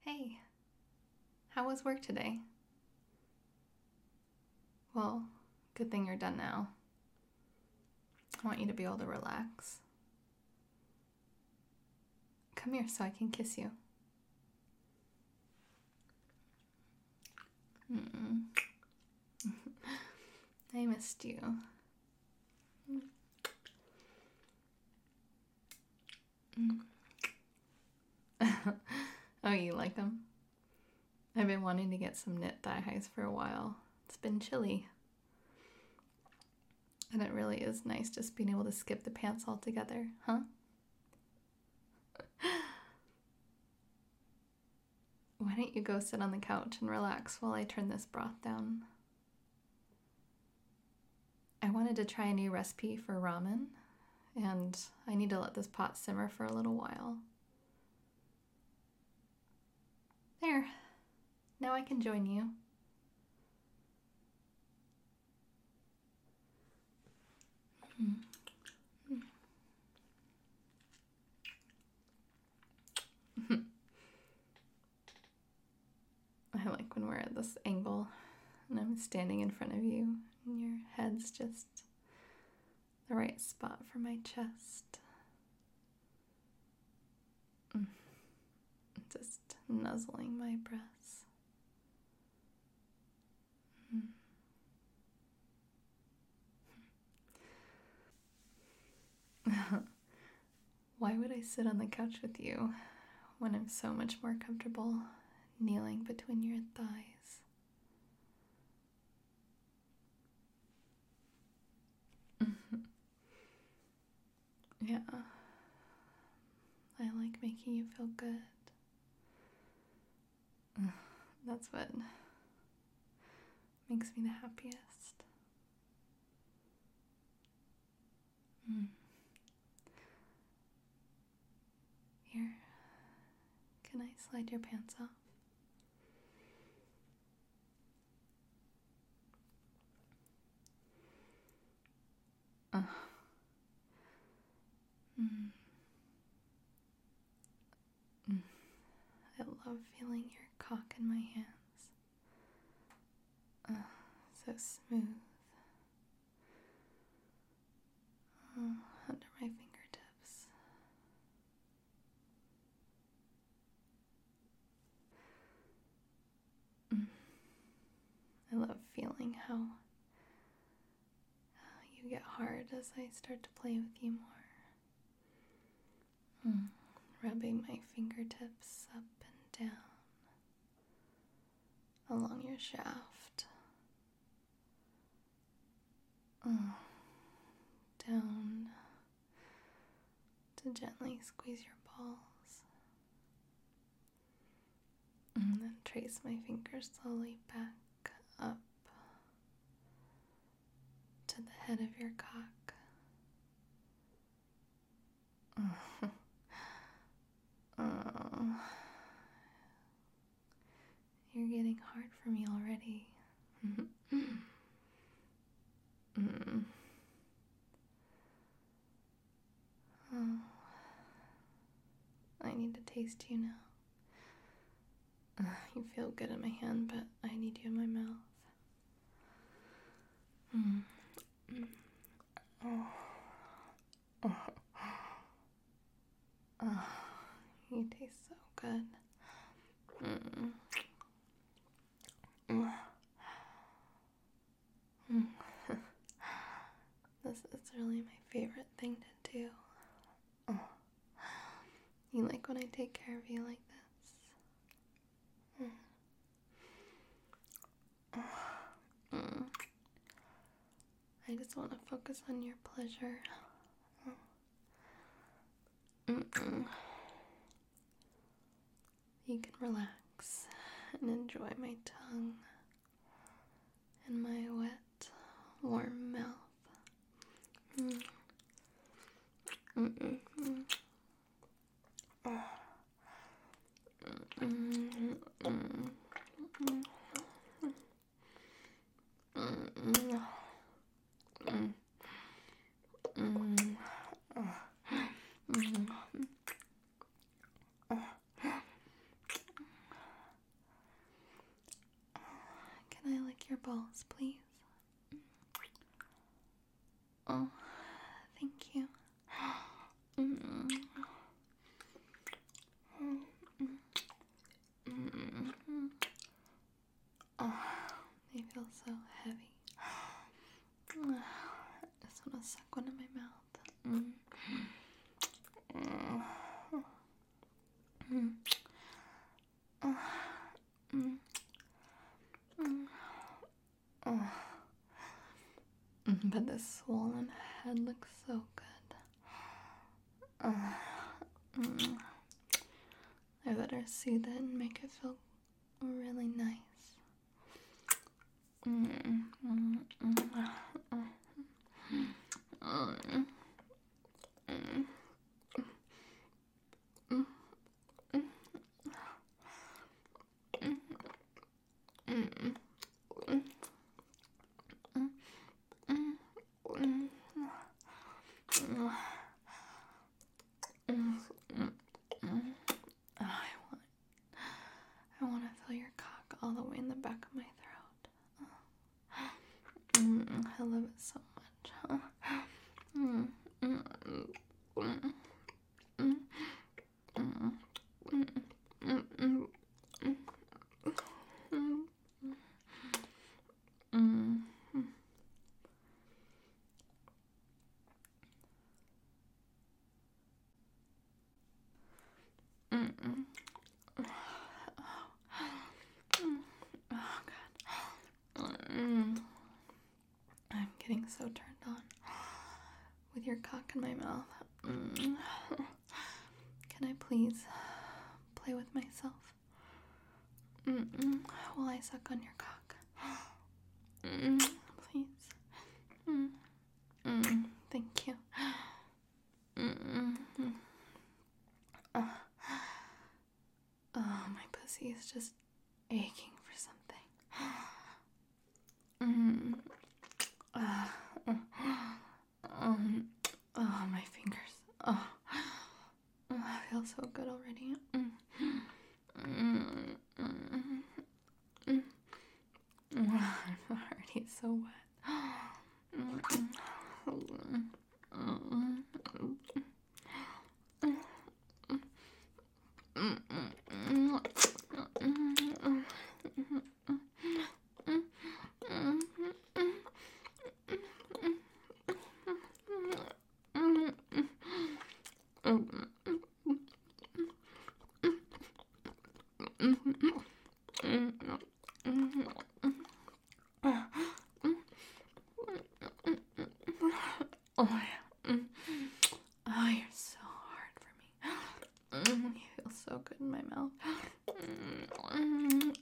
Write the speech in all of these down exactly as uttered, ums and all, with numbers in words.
Hey, how was work today? Well, good thing you're done now. I want you to be able to relax. Come here so I can kiss you. Mm-mm. I missed you. Mm. Oh, you like them? I've been wanting to get some knit thigh highs for a while. It's been chilly. And it really is nice just being able to skip the pants altogether, huh? Why don't you go sit on the couch and relax while I turn this broth down? I wanted to try a new recipe for ramen, and I need to let this pot simmer for a little while. There. Now I can join you. I like when we're at this angle and I'm standing in front of you and your head's just the right spot for my chest. Mm. Just nuzzling my breasts. Mm. Why would I sit on the couch with you when I'm so much more comfortable kneeling between your thighs? Yeah, I like making you feel good. That's what makes me the happiest. Mm. Here, can I slide your pants off? Uh. Mm. Mm. I love feeling your cock in my hands. Uh, so smooth. Oh, under my fingertips. Mm. I love feeling how you get hard as I start to play with you more. Mm. Rubbing my fingertips up and down along your shaft. Oh, down to gently squeeze your balls. And then trace my fingers slowly back up to the head of your cock. Oh. Oh. You're getting hard for me already. Mm. Oh. I need to taste you now. Uh, you feel good in my hand, but I need you in my mouth. Mm. Mm. Oh. Oh. Oh. You taste so good. Mm. Mm. Mm. This is really my favorite thing to do. Oh. You like when I take care of you like this? Mm. Mm. I just want to focus on your pleasure. Mm-mm. You can relax and enjoy my tongue and my wet, warm mouth. Mm. Mm-mm. Mm. Oh. Mm-mm. Mm. Mm. Mm. Mm. Mm. Oh. Mm. Oh. else, please? Oh, thank you. Mm. Oh, they feel so heavy. I just want to suck one in my mouth. Mm. Mm. Mm. Mm. Mm. Oh. But this swollen head looks so good. Uh, mm. I better soothe it and make it feel really nice. Mm, mm, mm, mm, mm, mm, mm, mm, I want to feel your cock all the way in the back of my throat. Mm, I love it so much. Mm, mm, mm, mm, mm, mm, mm, mm, mm, mm, mm. Mm-mm. Oh, God. Mm. I'm getting so turned on with your cock in my mouth. Mm. Can I please play with myself? Mm-mm. While I suck on your cock. Mm. Please. Mm. Mm. Thank you. Mm-mm. Oh. Oh, my pussy is just aching for something. Mm. Uh, um, oh, my fingers. Oh, oh, I feel so good already. Mm. Mm. Mm. Mm. I'm already so wet. Mm. Mm. Oh, yeah. Mm. Oh, you're so hard for me. Mm, you feel so good in my mouth. Mm.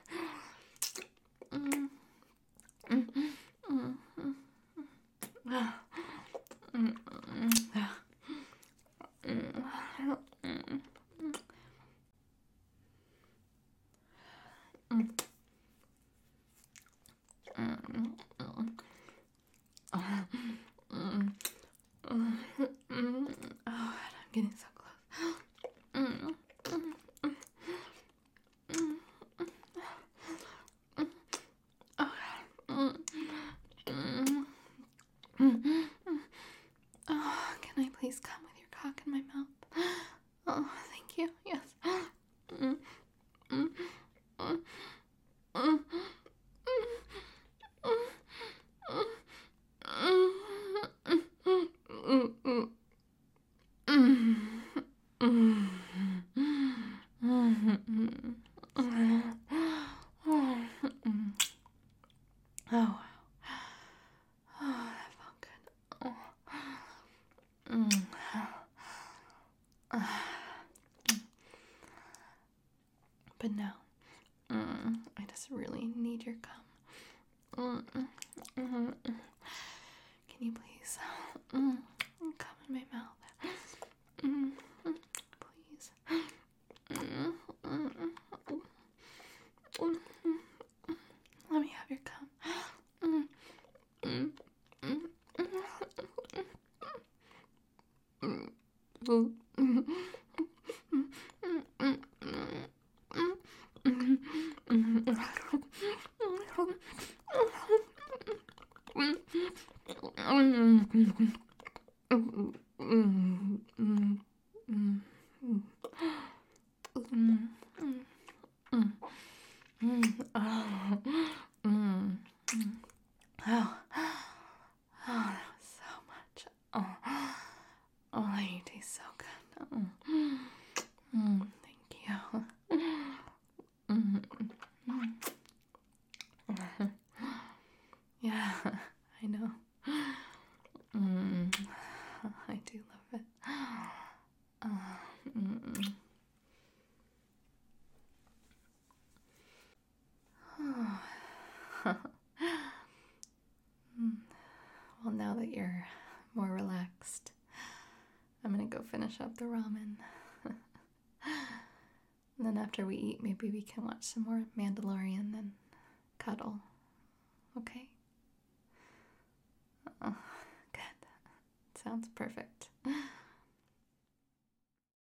Mm. Mm. Mm. Mm. Mm. Oh, I'm getting so close. Mm. Oh, oh, can I please come with your cock in my mouth? Oh, thank you. Yes. Mm. Mm. Mm. Mm. Oh, wow. Oh, that felt good. Oh. Mm. But now, mm, I just really need your cum. Mm, mm, mm. Can you please mm, come in my mouth? Mm, mm, please. Mm, mm, mm, mm, mm. Let me have your cum. Mm, mm, mm, mm, mm, mm, mm, Mm, mm, mm, mm, oh, mm, mm. Oh, oh, that was so much. Oh, oh, you taste so good. Oh, mm, thank you. Mm, mm, mm. Yeah, I know. Mm, I do love it. Uh, mm, mm. Mm. Well, now that you're more relaxed, I'm gonna go finish up the ramen. And then after we eat, maybe we can watch some more Mandalorian and cuddle. Okay? Oh, good. Sounds perfect.